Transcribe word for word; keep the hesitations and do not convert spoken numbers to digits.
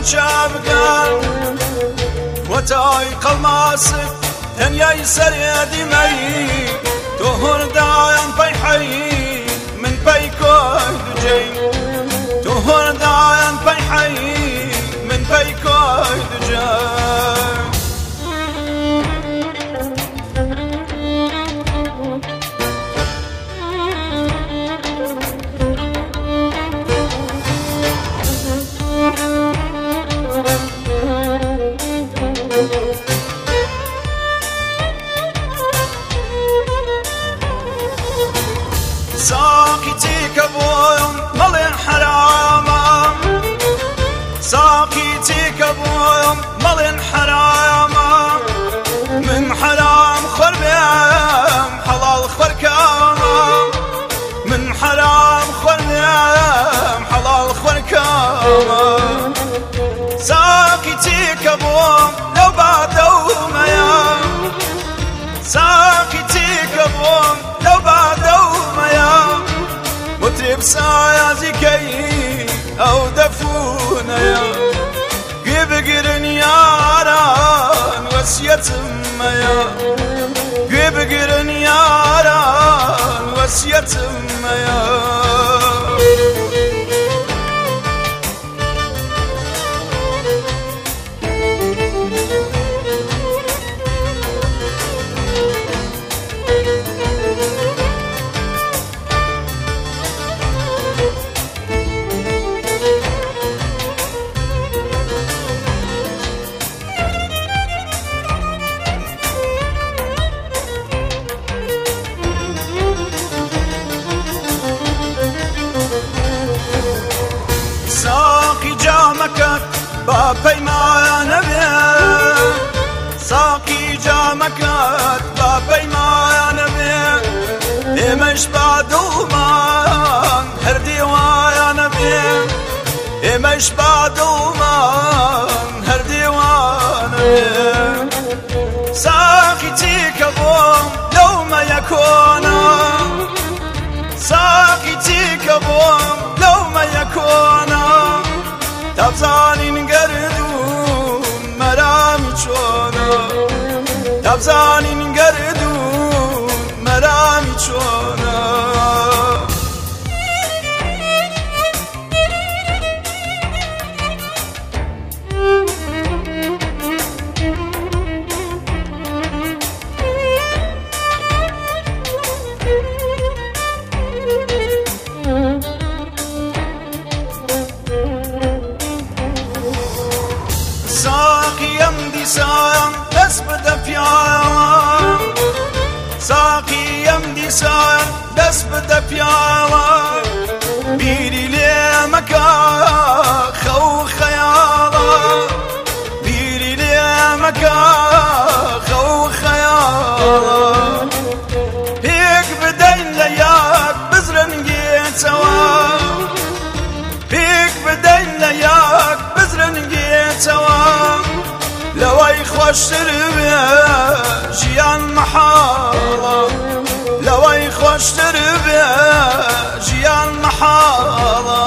شابقان وتاي قلماسك تنياي سريدي مي تهر دايان بيحي من بيكوي دجي تهر دايان بيحي من بيكوي دجي ساقيتي كبوم مالي حرامة ساقيتي كبوم مالي حرامة من حرام خربيم حلال خركامة من حرام خربيم حلال خركامة ساقيتي كبوم لو بعدو ميا ساقيتي كبوم لو بعدو مطرب سايازي كي او دفونا يا قبقرن ياران وسيتم يا قبقرن ياران وسيتم يا بابيمان بيه ساقي جامكات بابيمان بيه إمش بعدومان هر ديوان بيه إمش بعدومان هر ديوان بيه ساقي تيكبوم لو ما يكونا ساقي تيكبوم لو ما يكونا تبزانين قردون مرامي چونا تبزانين قردون مرامي چونا ساقيم دي سايم بس بدا فيايم ساقيم دي سايم بس بدا فيايم بيري لي مكا خو خيالا بيري لي مكا خو خيالا هيك بدين لياك بزرنجي سوا هيك بدين لياك بزرنجي سوا لوي خوش تربية جيان محالة لوي خوش تربية جيان محالة